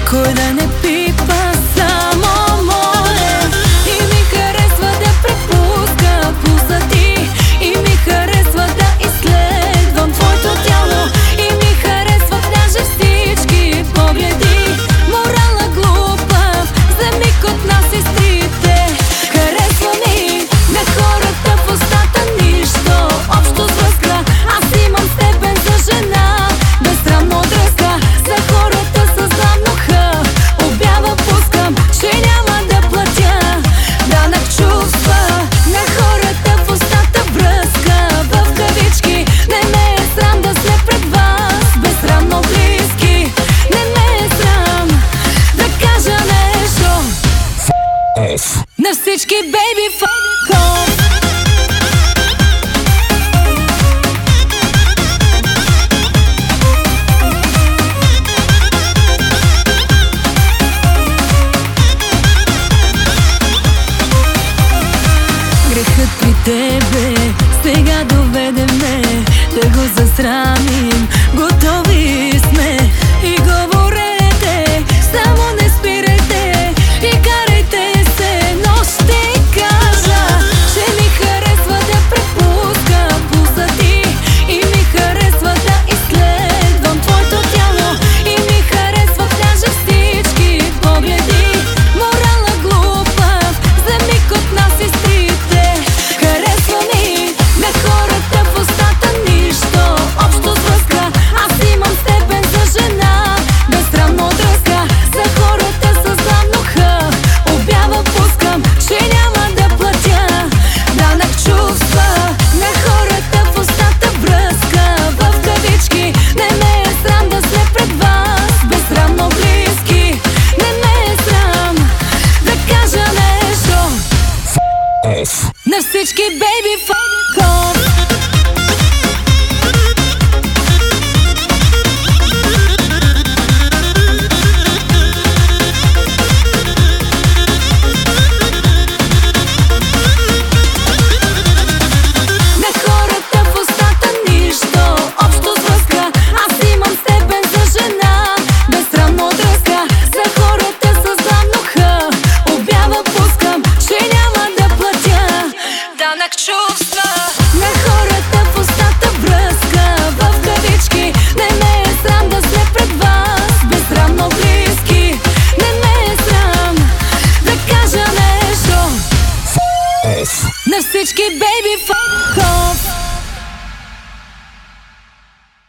никой да не пипа, само мое. И ми харесва да препуска пулса ти, и ми харесва да изследвам твоето тяло, и ми харесва даже всички погледи. Морала глупав, за миг от нас сестрите. Харесва ми на хората в устата нищо общо с връзка. Аз имам степен за жена, безсрамно дръзка. За хората с главноха обява пускам, че няма да платя данък чувства. На хората в устата връзка, в кавички. Не ме е срам да сме пред вас, безсрамно близки. Не ме е срам да кажа нещо на всички, baby, fuck off. Грехът при тебе сега доведе ме да го засрамим. Готови сме и говорете, само не спирайте и карайте се. Но ще кажа, че ми харесва да препуска пулса ти, и ми харесва да изследвам твоето тяло, и ми харесва даже всички погледи. Морала глупав, за миг от нас сестрите. Харесва ми на хората в устата нищо общо с връзка. Аз имам степен за жена, безсрамно дръзка. За хората с главноха обява пускам, че няма да платя данък чувства. На хората в устата връзка, в кавички. Не ме е срам да сме пред вас, безсрамно близки. Не ме е срам да кажа нещо на всички, baby, fuck.